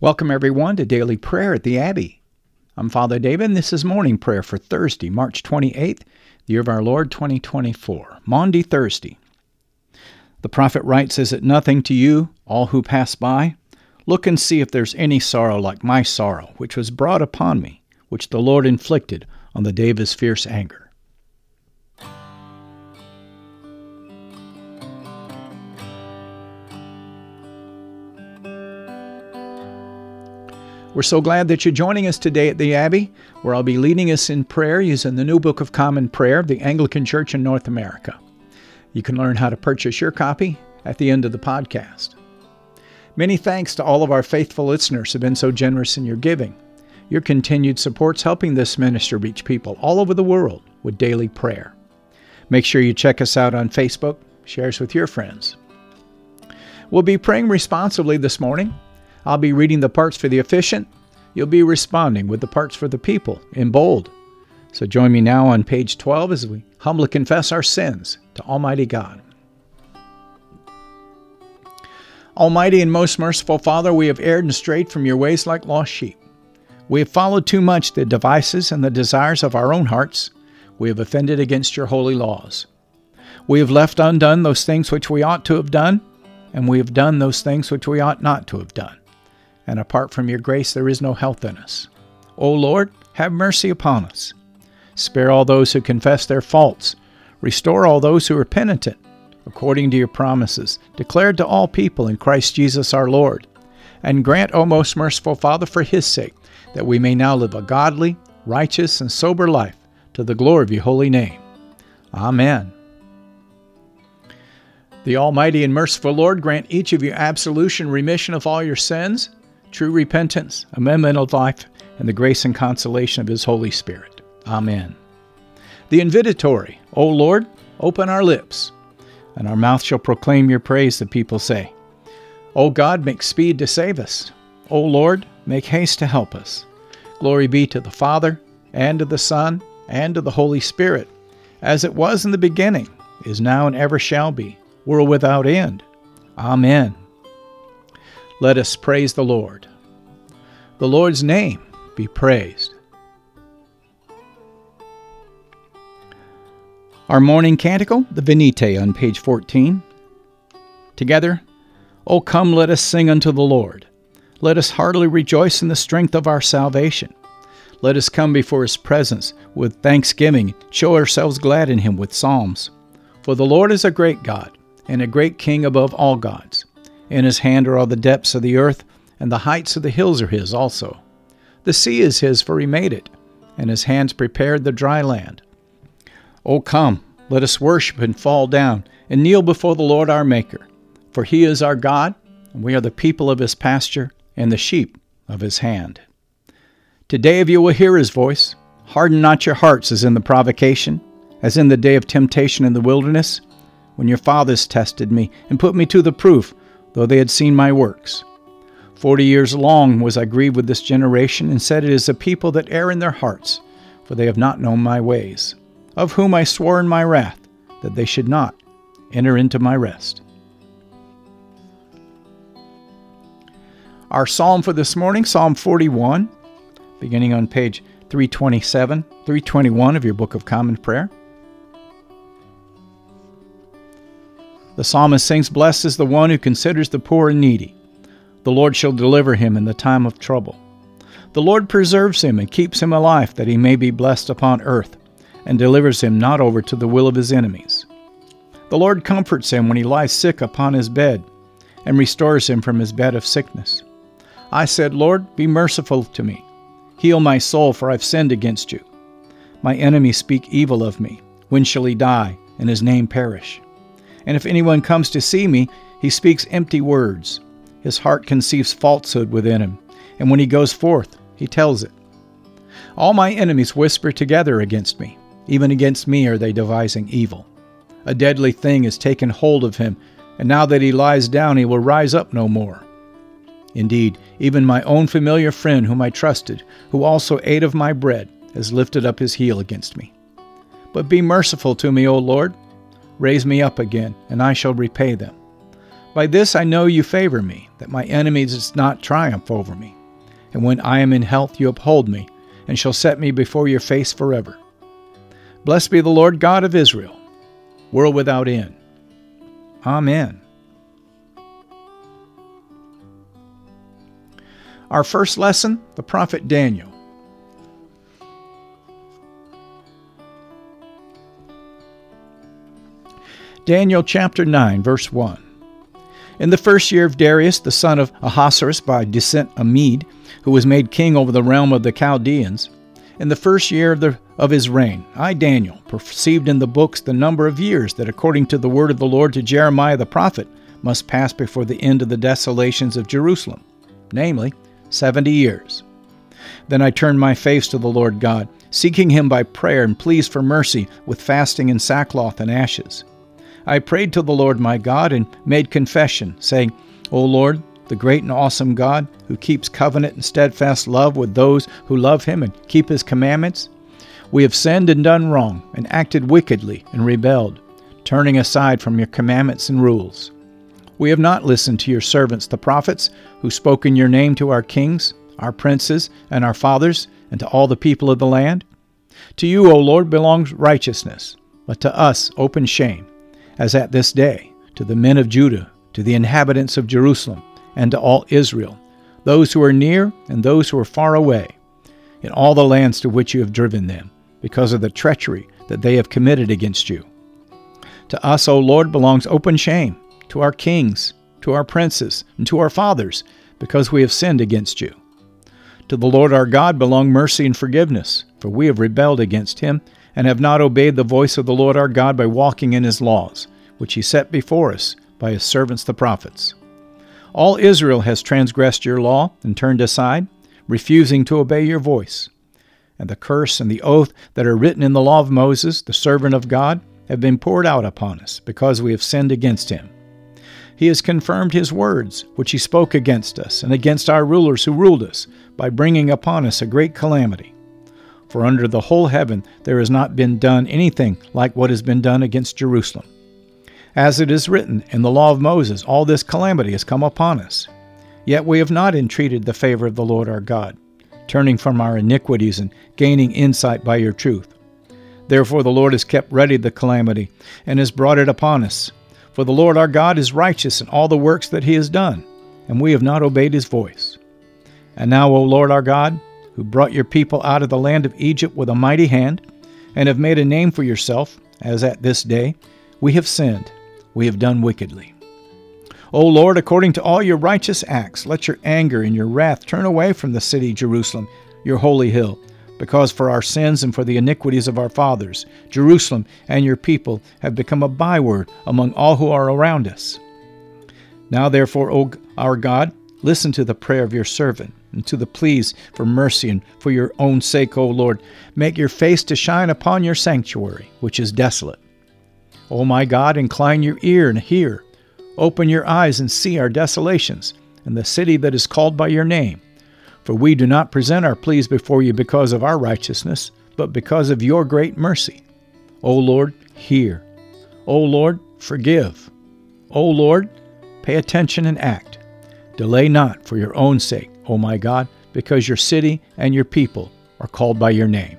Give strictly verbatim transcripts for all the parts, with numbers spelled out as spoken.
Welcome, everyone, to Daily Prayer at the Abbey. I'm Father David, and this is morning prayer for Thursday, March twenty-eighth, the year of our Lord, twenty twenty-four, Maundy Thursday. The prophet writes, "Is it nothing to you, all who pass by? Look and see if there's any sorrow like my sorrow, which was brought upon me, which the Lord inflicted on the day of his fierce anger." We're so glad that you're joining us today at the Abbey, where I'll be leading us in prayer using the New Book of Common Prayer of the Anglican Church in North America. You can learn how to purchase your copy at the end of the podcast. Many thanks to all of our faithful listeners who have been so generous in your giving. Your continued support's helping this ministry reach people all over the world with daily prayer. Make sure you check us out on Facebook, share us with your friends. We'll be praying responsibly this morning. I'll be reading the parts for the officiant. You'll be responding with the parts for the people in bold. So join me now on page twelve as we humbly confess our sins to Almighty God. Almighty and most merciful Father, we have erred and strayed from your ways like lost sheep. We have followed too much the devices and the desires of our own hearts. We have offended against your holy laws. We have left undone those things which we ought to have done, and we have done those things which we ought not to have done. And apart from your grace, there is no health in us. O Lord, have mercy upon us. Spare all those who confess their faults. Restore all those who are penitent, according to your promises, declared to all people in Christ Jesus our Lord. And grant, O most merciful Father, for his sake, that we may now live a godly, righteous, and sober life, to the glory of your holy name. Amen. The Almighty and merciful Lord grant each of you absolution, remission of all your sins, true repentance, amendment of life, and the grace and consolation of his Holy Spirit. Amen. The invitatory, O Lord, open our lips, and our mouth shall proclaim your praise, the people say. O God, make speed to save us. O Lord, make haste to help us. Glory be to the Father, and to the Son, and to the Holy Spirit, as it was in the beginning, is now, and ever shall be, world without end. Amen. Let us praise the Lord. The Lord's name be praised. Our morning canticle, the Venite, on page fourteen. Together, O come, let us sing unto the Lord. Let us heartily rejoice in the strength of our salvation. Let us come before his presence with thanksgiving, show ourselves glad in him with psalms. For the Lord is a great God, and a great King above all gods. In his hand are all the depths of the earth, and the heights of the hills are his also. The sea is his, for he made it, and his hands prepared the dry land. O come, let us worship and fall down, and kneel before the Lord our Maker. For he is our God, and we are the people of his pasture, and the sheep of his hand. Today if you will hear his voice, harden not your hearts as in the provocation, as in the day of temptation in the wilderness, when your fathers tested me, and put me to the proof, though they had seen my works. Forty years long was I grieved with this generation, and said, it is a people that err in their hearts, for they have not known my ways, of whom I swore in my wrath, that they should not enter into my rest. Our psalm for this morning, Psalm forty-one, beginning on page three twenty-seven, three twenty-one of your Book of Common Prayer. The psalmist sings, "Blessed is the one who considers the poor and needy. The Lord shall deliver him in the time of trouble. The Lord preserves him and keeps him alive, that he may be blessed upon earth, and delivers him not over to the will of his enemies. The Lord comforts him when he lies sick upon his bed, and restores him from his bed of sickness. I said, Lord, be merciful to me. Heal my soul, for I've sinned against you. My enemies speak evil of me. When shall he die, and his name perish? And if anyone comes to see me, he speaks empty words. His heart conceives falsehood within him, and when he goes forth, he tells it. All my enemies whisper together against me. Even against me are they devising evil. A deadly thing has taken hold of him, and now that he lies down, he will rise up no more. Indeed, even my own familiar friend whom I trusted, who also ate of my bread, has lifted up his heel against me. But be merciful to me, O Lord. Raise me up again, and I shall repay them. By this I know you favor me, that my enemies does not triumph over me. And when I am in health, you uphold me, and shall set me before your face forever. Blessed be the Lord God of Israel, world without end. Amen. Our first lesson, the prophet Daniel. Daniel chapter nine, verse one. In the first year of Darius, the son of Ahasuerus, by descent a Mede, who was made king over the realm of the Chaldeans, in the first year of, the, of his reign, I, Daniel, perceived in the books the number of years that, according to the word of the Lord to Jeremiah the prophet, must pass before the end of the desolations of Jerusalem, namely, seventy years. Then I turned my face to the Lord God, seeking him by prayer and pleas for mercy with fasting and sackcloth and ashes. I prayed to the Lord my God and made confession, saying, O Lord, the great and awesome God, who keeps covenant and steadfast love with those who love him and keep his commandments, we have sinned and done wrong, and acted wickedly and rebelled, turning aside from your commandments and rules. We have not listened to your servants the prophets, who spoke in your name to our kings, our princes, and our fathers, and to all the people of the land. To you, O Lord, belongs righteousness, but to us open shame, as at this day, to the men of Judah, to the inhabitants of Jerusalem, and to all Israel, those who are near and those who are far away, in all the lands to which you have driven them, because of the treachery that they have committed against you. To us, O Lord, belongs open shame, to our kings, to our princes, and to our fathers, because we have sinned against you. To the Lord our God belong mercy and forgiveness, for we have rebelled against him, and have not obeyed the voice of the Lord our God by walking in his laws, which he set before us by his servants the prophets. All Israel has transgressed your law and turned aside, refusing to obey your voice. And the curse and the oath that are written in the law of Moses, the servant of God, have been poured out upon us, because we have sinned against him. He has confirmed his words, which he spoke against us, and against our rulers who ruled us, by bringing upon us a great calamity. For under the whole heaven there has not been done anything like what has been done against Jerusalem. As it is written in the law of Moses, all this calamity has come upon us. Yet we have not entreated the favor of the Lord our God, turning from our iniquities and gaining insight by your truth. Therefore the Lord has kept ready the calamity, and has brought it upon us. For the Lord our God is righteous in all the works that he has done, and we have not obeyed his voice. And now, O Lord our God, who brought your people out of the land of Egypt with a mighty hand, and have made a name for yourself, as at this day, we have sinned, we have done wickedly. O Lord, according to all your righteous acts, let your anger and your wrath turn away from the city Jerusalem, your holy hill, because for our sins and for the iniquities of our fathers, Jerusalem and your people have become a byword among all who are around us. Now therefore, O our God, listen to the prayer of your servant, and to the pleas for mercy, and for your own sake, O Lord, make your face to shine upon your sanctuary, which is desolate. O my God, incline your ear and hear. Open your eyes and see our desolations, and the city that is called by your name. For we do not present our pleas before you because of our righteousness, but because of your great mercy. O Lord, hear. O Lord, forgive. O Lord, pay attention and act. Delay not for your own sake, O my God, because your city and your people are called by your name.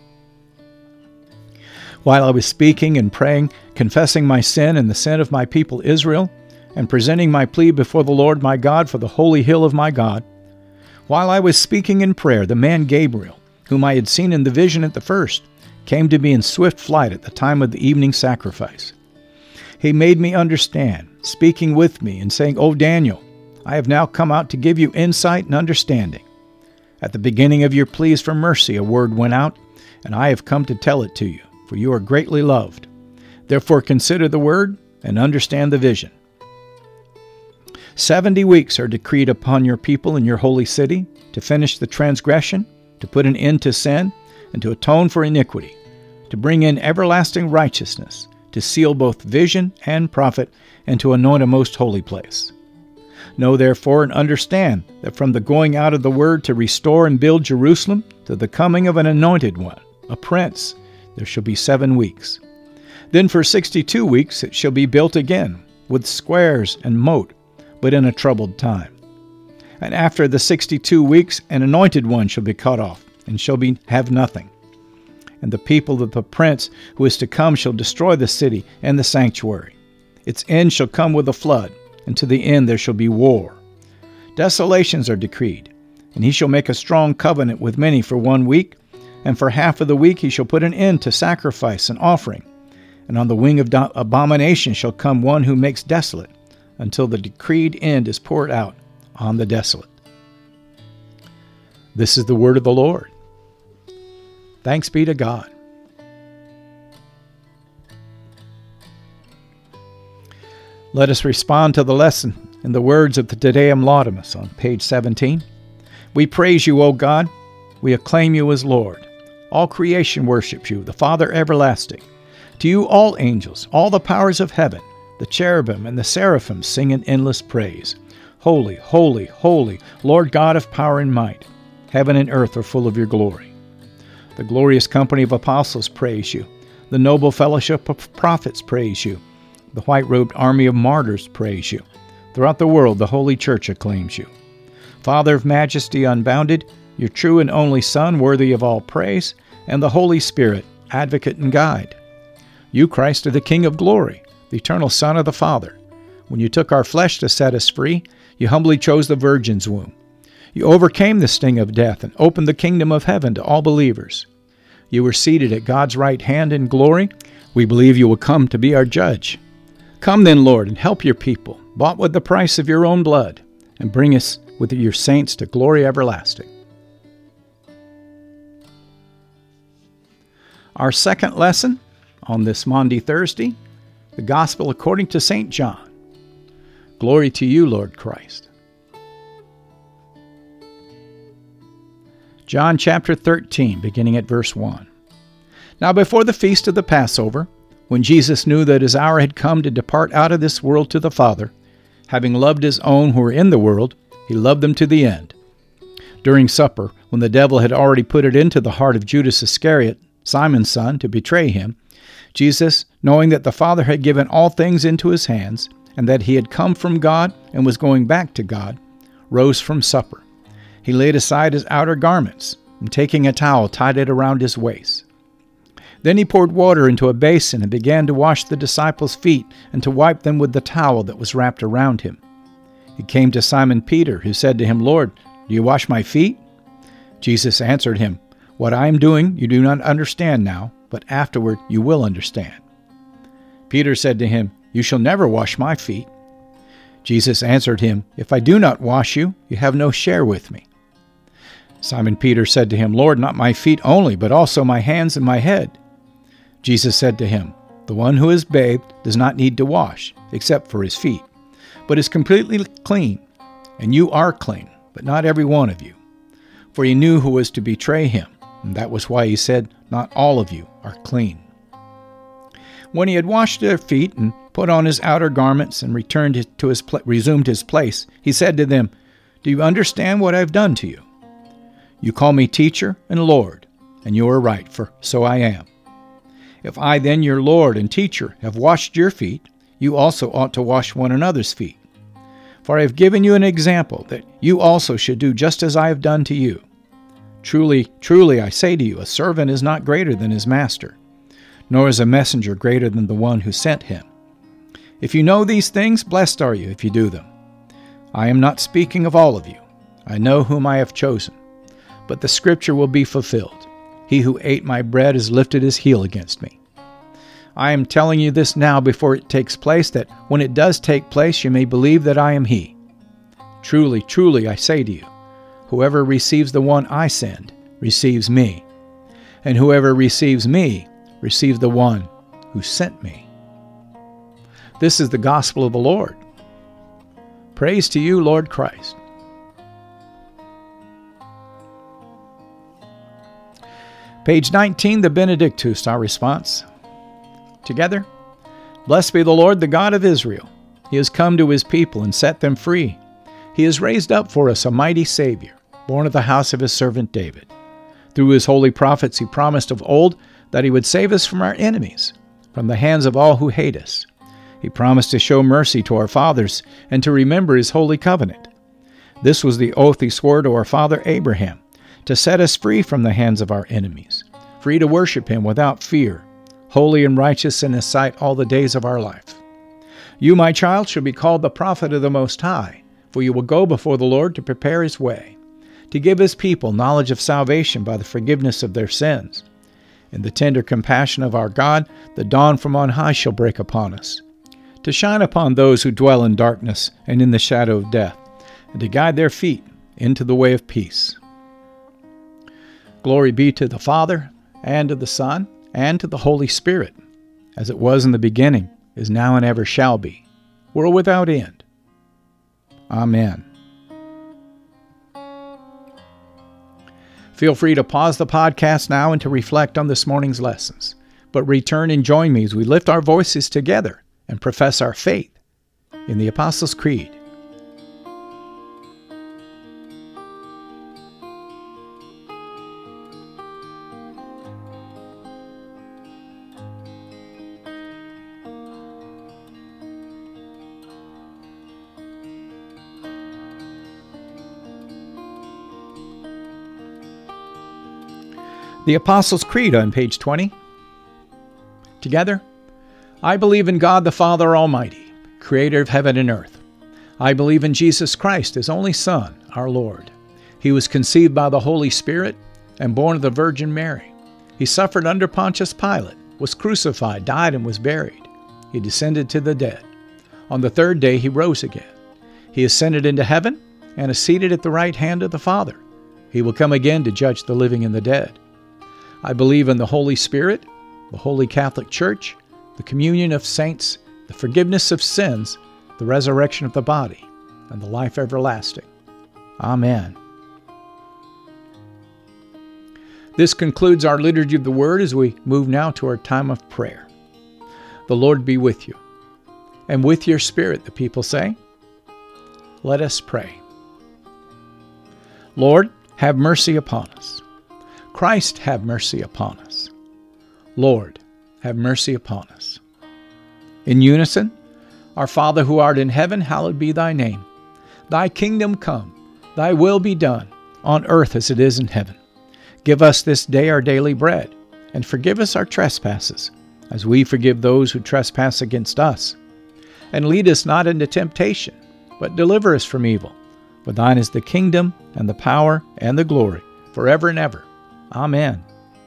While I was speaking and praying, confessing my sin and the sin of my people Israel, and presenting my plea before the Lord my God for the holy hill of my God, while I was speaking in prayer, the man Gabriel, whom I had seen in the vision at the first, came to me in swift flight at the time of the evening sacrifice. He made me understand, speaking with me and saying, O Daniel, I have now come out to give you insight and understanding. At the beginning of your pleas for mercy a word went out, and I have come to tell it to you, for you are greatly loved. Therefore consider the word and understand the vision. Seventy weeks are decreed upon your people in your holy city to finish the transgression, to put an end to sin, and to atone for iniquity, to bring in everlasting righteousness, to seal both vision and prophet, and to anoint a most holy place. Know therefore and understand that from the going out of the word to restore and build Jerusalem to the coming of an anointed one, a prince, there shall be seven weeks. Then for sixty-two weeks it shall be built again, with squares and moat, but in a troubled time. And after the sixty-two weeks, an anointed one shall be cut off, and shall be have nothing. And the people of the prince who is to come shall destroy the city and the sanctuary. Its end shall come with a flood, and to the end there shall be war. Desolations are decreed, and he shall make a strong covenant with many for one week, and for half of the week he shall put an end to sacrifice and offering. And on the wing of do- abomination shall come one who makes desolate, until the decreed end is poured out on the desolate. This is the word of the Lord. Thanks be to God. Let us respond to the lesson in the words of the Te Deum Laudamus on page seventeen. We praise you, O God. We acclaim you as Lord. All creation worships you, the Father everlasting. To you all angels, all the powers of heaven, the cherubim and the seraphim sing in endless praise. Holy, holy, holy, Lord God of power and might. Heaven and earth are full of your glory. The glorious company of apostles praise you. The noble fellowship of prophets praise you. The white-robed army of martyrs praise you. Throughout the world, the Holy Church acclaims you. Father of majesty unbounded, your true and only Son, worthy of all praise, and the Holy Spirit, advocate and guide. You, Christ, are the King of glory, the eternal Son of the Father. When you took our flesh to set us free, you humbly chose the Virgin's womb. You overcame the sting of death and opened the kingdom of heaven to all believers. You were seated at God's right hand in glory. We believe you will come to be our judge. Come then, Lord, and help your people, bought with the price of your own blood, and bring us with your saints to glory everlasting. Our second lesson on this Maundy Thursday, the Gospel according to Saint John. Glory to you, Lord Christ. John chapter thirteen, beginning at verse one. Now before the feast of the Passover, when Jesus knew that his hour had come to depart out of this world to the Father, having loved his own who were in the world, he loved them to the end. During supper, when the devil had already put it into the heart of Judas Iscariot, Simon's son, to betray him, Jesus, knowing that the Father had given all things into his hands, and that he had come from God and was going back to God, rose from supper. He laid aside his outer garments, and taking a towel, tied it around his waist. Then he poured water into a basin and began to wash the disciples' feet and to wipe them with the towel that was wrapped around him. He came to Simon Peter, who said to him, Lord, do you wash my feet? Jesus answered him, What I am doing you do not understand now, but afterward you will understand. Peter said to him, You shall never wash my feet. Jesus answered him, If I do not wash you, you have no share with me. Simon Peter said to him, Lord, not my feet only, but also my hands and my head. Jesus said to him, The one who is bathed does not need to wash, except for his feet, but is completely clean. And you are clean, but not every one of you. For he knew who was to betray him, and that was why he said, Not all of you are clean. When he had washed their feet and put on his outer garments and returned to his pl- resumed his place, he said to them, Do you understand what I have done to you? You call me teacher and Lord, and you are right, for so I am. If I then, your Lord and teacher, have washed your feet, you also ought to wash one another's feet. For I have given you an example, that you also should do just as I have done to you. Truly, truly, I say to you, a servant is not greater than his master, nor is a messenger greater than the one who sent him. If you know these things, blessed are you if you do them. I am not speaking of all of you. I know whom I have chosen. But the scripture will be fulfilled. He who ate my bread has lifted his heel against me. I am telling you this now before it takes place, that when it does take place you may believe that I am he. Truly, truly, I say to you, whoever receives the one I send receives me, and whoever receives me receives the one who sent me. This is the gospel of the Lord. Praise to you, Lord Christ. Page nineteen, the Benedictus, our response. Together, Blessed be the Lord, the God of Israel. He has come to his people and set them free. He has raised up for us a mighty Savior, born of the house of his servant David. Through his holy prophets he promised of old that he would save us from our enemies, from the hands of all who hate us, He promised to show mercy to our fathers and to remember his holy covenant. This was the oath he swore to our father Abraham, to set us free from the hands of our enemies, free to worship him without fear, holy and righteous in his sight all the days of our life. You, my child, shall be called the prophet of the Most High, for you will go before the Lord to prepare his way, to give his people knowledge of salvation by the forgiveness of their sins. In the tender compassion of our God, the dawn from on high shall break upon us, to shine upon those who dwell in darkness and in the shadow of death, and to guide their feet into the way of peace. Glory be to the Father, and to the Son, and to the Holy Spirit, as it was in the beginning, is now, and ever shall be, world without end. Amen. Feel free to pause the podcast now and to reflect on this morning's lessons, but return and join me as we lift our voices together and profess our faith in the Apostles' Creed. The Apostles' Creed on page twenty. Together, I believe in God the Father Almighty, creator of heaven and earth. I believe in Jesus Christ, his only Son, our Lord. He was conceived by the Holy Spirit and born of the Virgin Mary. He suffered under Pontius Pilate, was crucified, died, and was buried. He descended to the dead. On the third day he rose again. He ascended into heaven and is seated at the right hand of the Father. He will come again to judge the living and the dead. I believe in the Holy Spirit, the Holy Catholic Church, the communion of saints, the forgiveness of sins, the resurrection of the body, and the life everlasting. Amen. This concludes our Liturgy of the Word as we move now to our time of prayer. The Lord be with you, and with your spirit, the people say. Let us pray. Lord, have mercy upon us. Christ, have mercy upon us. Lord, have mercy upon us. In unison, Our Father who art in heaven, hallowed be thy name. Thy kingdom come, thy will be done, on earth as it is in heaven. Give us this day our daily bread, and forgive us our trespasses, as we forgive those who trespass against us. And lead us not into temptation, but deliver us from evil. For thine is the kingdom, and the power, and the glory, forever and ever. Amen.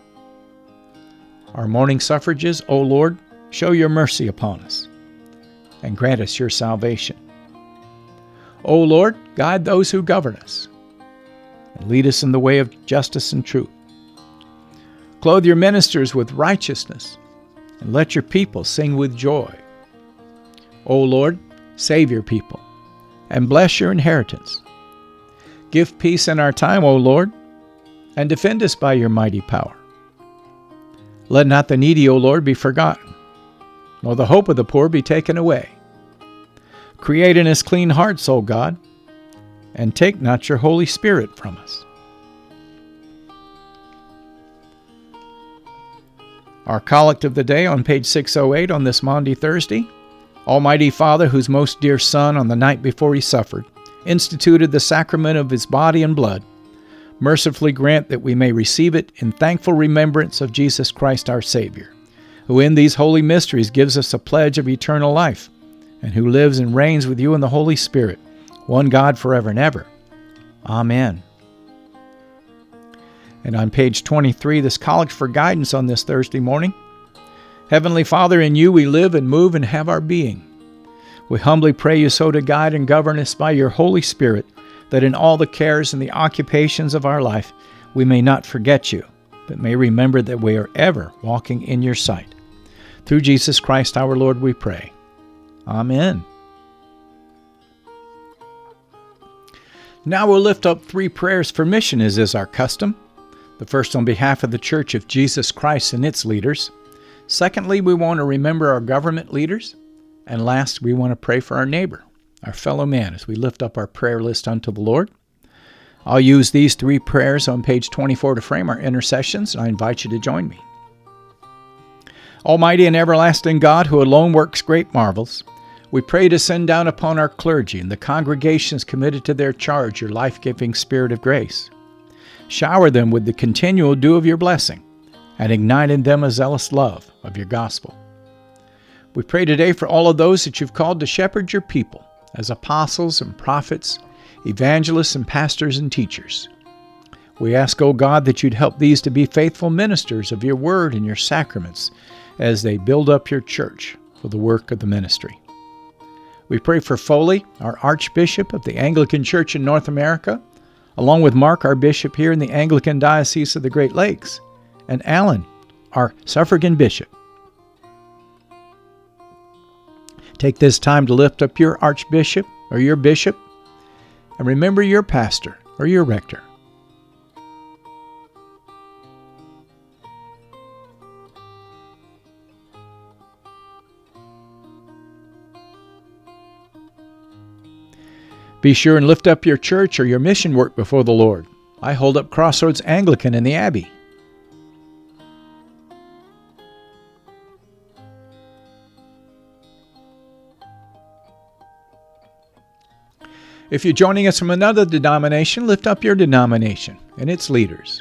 Our morning suffrages, O Lord, show your mercy upon us, and grant us your salvation. O Lord, guide those who govern us, and lead us in the way of justice and truth. Clothe your ministers with righteousness, and let your people sing with joy. O Lord, save your people, and bless your inheritance. Give peace in our time, O Lord, and defend us by your mighty power. Let not the needy, O Lord, be forgotten, nor the hope of the poor be taken away. Create in us clean hearts, O God, and take not your Holy Spirit from us. Our collect of the day on page six oh eight on this Maundy Thursday. Almighty Father, whose most dear Son, on the night before he suffered, instituted the sacrament of his body and blood, mercifully grant that we may receive it in thankful remembrance of Jesus Christ our Savior, who in these holy mysteries gives us a pledge of eternal life, and who lives and reigns with you in the Holy Spirit, one God forever and ever. Amen. And on page twenty-three, this collect for guidance on this Thursday morning. Heavenly Father, in you we live and move and have our being. We humbly pray you so to guide and govern us by your Holy Spirit, that in all the cares and the occupations of our life we may not forget you, but may remember that we are ever walking in your sight. Through Jesus Christ our Lord we pray. Amen. Now we'll lift up three prayers for mission, as is our custom. The first on behalf of the Church of Jesus Christ and its leaders. Secondly, we want to remember our government leaders. And last, we want to pray for our neighbor, our fellow man, as we lift up our prayer list unto the Lord. I'll use these three prayers on page twenty-four to frame our intercessions, and I invite you to join me. Almighty and everlasting God, who alone works great marvels, we pray to send down upon our clergy and the congregations committed to their charge your life-giving Spirit of grace. Shower them with the continual dew of your blessing, and ignite in them a zealous love of your gospel. We pray today for all of those that you've called to shepherd your people as apostles and prophets, evangelists and pastors and teachers. We ask, O God, that you'd help these to be faithful ministers of your word and your sacraments as they build up your church for the work of the ministry. We pray for Foley, our Archbishop of the Anglican Church in North America, along with Mark, our Bishop here in the Anglican Diocese of the Great Lakes, and Alan, our Suffragan Bishop. Take this time to lift up your Archbishop or your Bishop, and remember your pastor or your rector. Be sure and lift up your church or your mission work before the Lord. I hold up Crossroads Anglican in the Abbey. If you're joining us from another denomination, lift up your denomination and its leaders.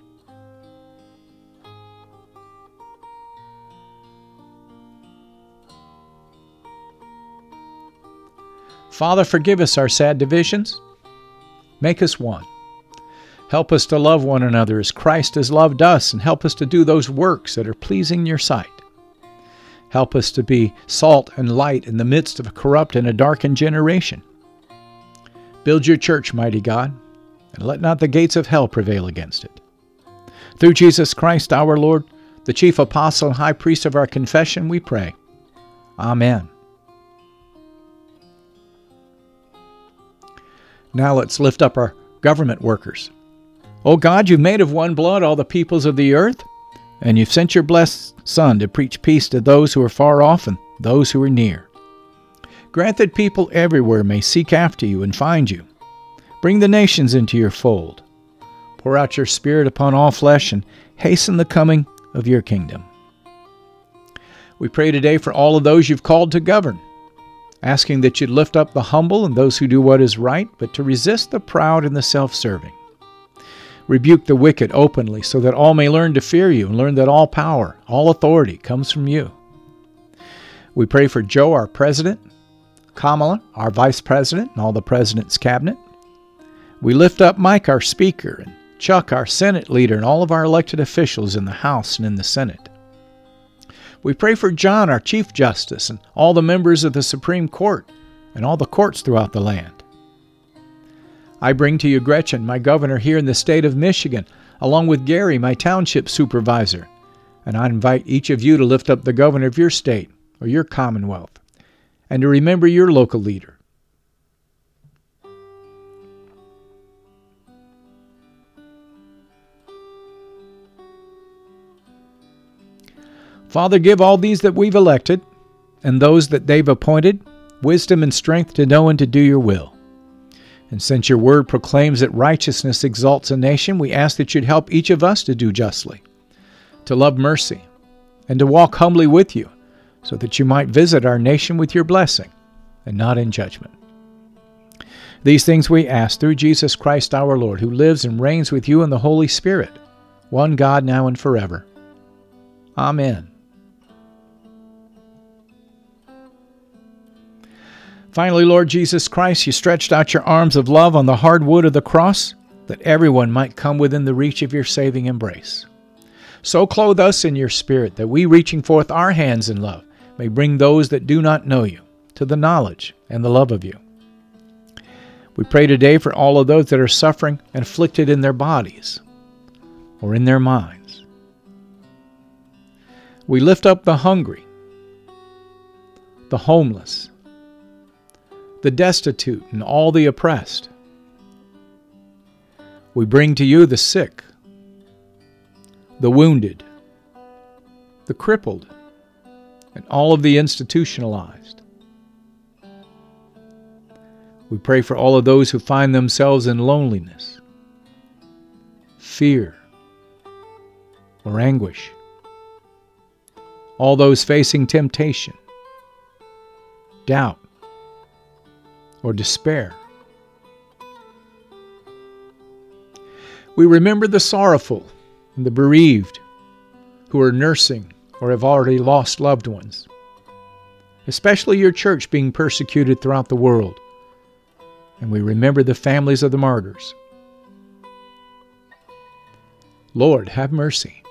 Father, forgive us our sad divisions. Make us one. Help us to love one another as Christ has loved us, and help us to do those works that are pleasing in your sight. Help us to be salt and light in the midst of a corrupt and a darkened generation. Build your church, mighty God, and let not the gates of hell prevail against it. Through Jesus Christ our Lord, the chief apostle and high priest of our confession, we pray. Amen. Now let's lift up our government workers. O God, you've made of one blood all the peoples of the earth, and you've sent your blessed Son to preach peace to those who are far off and those who are near. Grant that people everywhere may seek after you and find you. Bring the nations into your fold. Pour out your Spirit upon all flesh and hasten the coming of your kingdom. We pray today for all of those you've called to govern, asking that you'd lift up the humble and those who do what is right, but to resist the proud and the self-serving. Rebuke the wicked openly so that all may learn to fear you and learn that all power, all authority comes from you. We pray for Joe, our president, Kamala, our vice president, and all the president's cabinet. We lift up Mike, our speaker, and Chuck, our Senate leader, and all of our elected officials in the House and in the Senate. We pray for John, our Chief Justice, and all the members of the Supreme Court and all the courts throughout the land. I bring to you Gretchen, my governor here in the state of Michigan, along with Gary, my township supervisor, and I invite each of you to lift up the governor of your state or your commonwealth and to remember your local leader. Father, give all these that we've elected and those that they've appointed wisdom and strength to know and to do your will. And since your word proclaims that righteousness exalts a nation, we ask that you'd help each of us to do justly, to love mercy, and to walk humbly with you, so that you might visit our nation with your blessing and not in judgment. These things we ask through Jesus Christ our Lord, who lives and reigns with you in the Holy Spirit, one God now and forever. Amen. Finally, Lord Jesus Christ, you stretched out your arms of love on the hard wood of the cross, that everyone might come within the reach of your saving embrace. So clothe us in your Spirit, that we, reaching forth our hands in love, may bring those that do not know you to the knowledge and the love of you. We pray today for all of those that are suffering and afflicted in their bodies or in their minds. We lift up the hungry, the homeless, the destitute, and all the oppressed. We bring to you the sick, the wounded, the crippled, and all of the institutionalized. We pray for all of those who find themselves in loneliness, fear, or anguish. all those facing temptation, doubt, or despair. We remember the sorrowful and the bereaved who are nursing or have already lost loved ones, especially your church being persecuted throughout the world. And we remember the families of the martyrs. Lord, have mercy.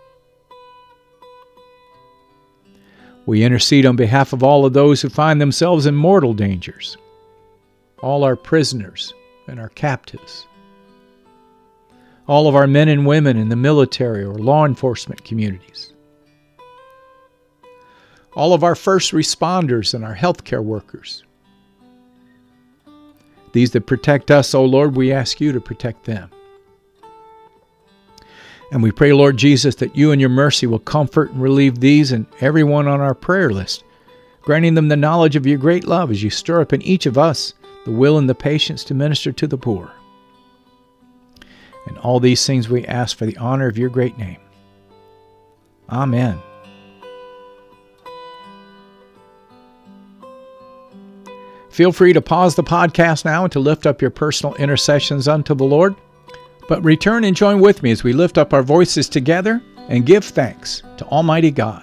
We intercede on behalf of all of those who find themselves in mortal dangers, all our prisoners and our captives, all of our men and women in the military or law enforcement communities, all of our first responders and our healthcare workers. These that protect us, O Lord, we ask you to protect them. And we pray, Lord Jesus, that you in your mercy will comfort and relieve these and everyone on our prayer list, granting them the knowledge of your great love as you stir up in each of us the will and the patience to minister to the poor. And all these things we ask for the honor of your great name. Amen. Feel free to pause the podcast now and to lift up your personal intercessions unto the Lord. But return and join with me as we lift up our voices together and give thanks to Almighty God.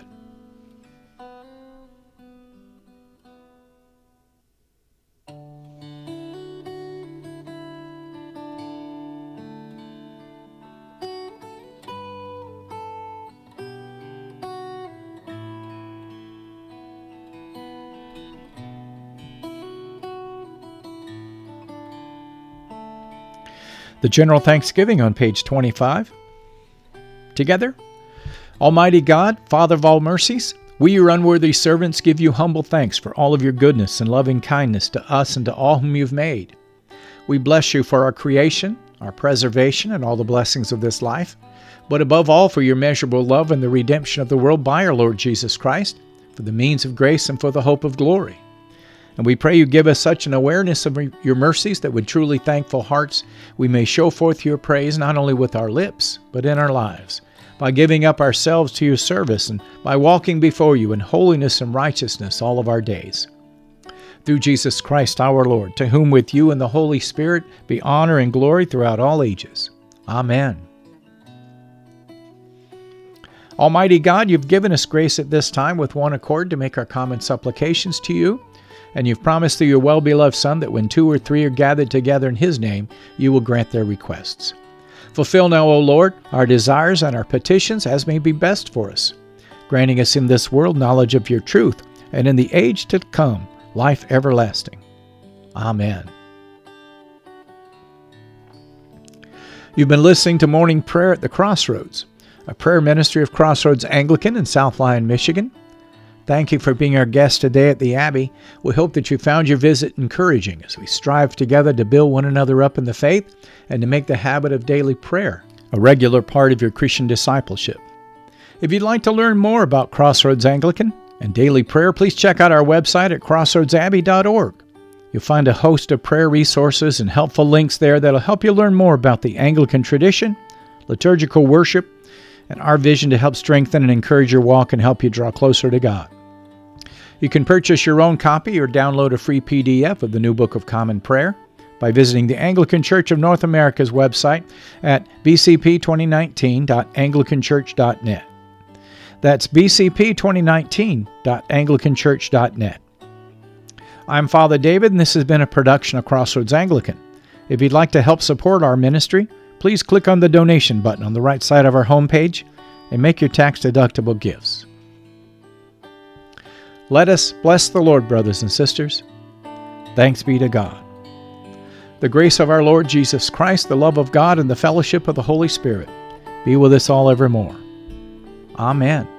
The General Thanksgiving on page twenty-five. Together, Almighty God, Father of all mercies, we, your unworthy servants, give you humble thanks for all of your goodness and loving kindness to us and to all whom you've made. We bless you for our creation, our preservation, and all the blessings of this life, but above all for your measurable love and the redemption of the world by our Lord Jesus Christ, for the means of grace and for the hope of glory. And we pray you give us such an awareness of your mercies that with truly thankful hearts we may show forth your praise not only with our lips, but in our lives, by giving up ourselves to your service and by walking before you in holiness and righteousness all of our days. Through Jesus Christ our Lord, to whom with you and the Holy Spirit be honor and glory throughout all ages. Amen. Almighty God, you've given us grace at this time with one accord to make our common supplications to you. And you've promised through your well-beloved Son that when two or three are gathered together in his name, you will grant their requests. Fulfill now, O Lord, our desires and our petitions as may be best for us, granting us in this world knowledge of your truth, and in the age to come, life everlasting. Amen. You've been listening to Morning Prayer at the Crossroads, a prayer ministry of Crossroads Anglican in South Lyon, Michigan. Thank you for being our guest today at the Abbey. We hope that you found your visit encouraging as we strive together to build one another up in the faith and to make the habit of daily prayer a regular part of your Christian discipleship. If you'd like to learn more about Crossroads Anglican and daily prayer, please check out our website at crossroads abbey dot org. You'll find a host of prayer resources and helpful links there that'll help you learn more about the Anglican tradition, liturgical worship, and our vision to help strengthen and encourage your walk and help you draw closer to God. You can purchase your own copy or download a free P D F of the New Book of Common Prayer by visiting the Anglican Church of North America's website at b c p twenty nineteen dot anglican church dot net. That's b c p twenty nineteen dot anglican church dot net. I'm Father David, and this has been a production of Crossroads Anglican. If you'd like to help support our ministry, please click on the donation button on the right side of our homepage and make your tax-deductible gifts. Let us bless the Lord, brothers and sisters. Thanks be to God. The grace of our Lord Jesus Christ, the love of God, and the fellowship of the Holy Spirit be with us all evermore. Amen.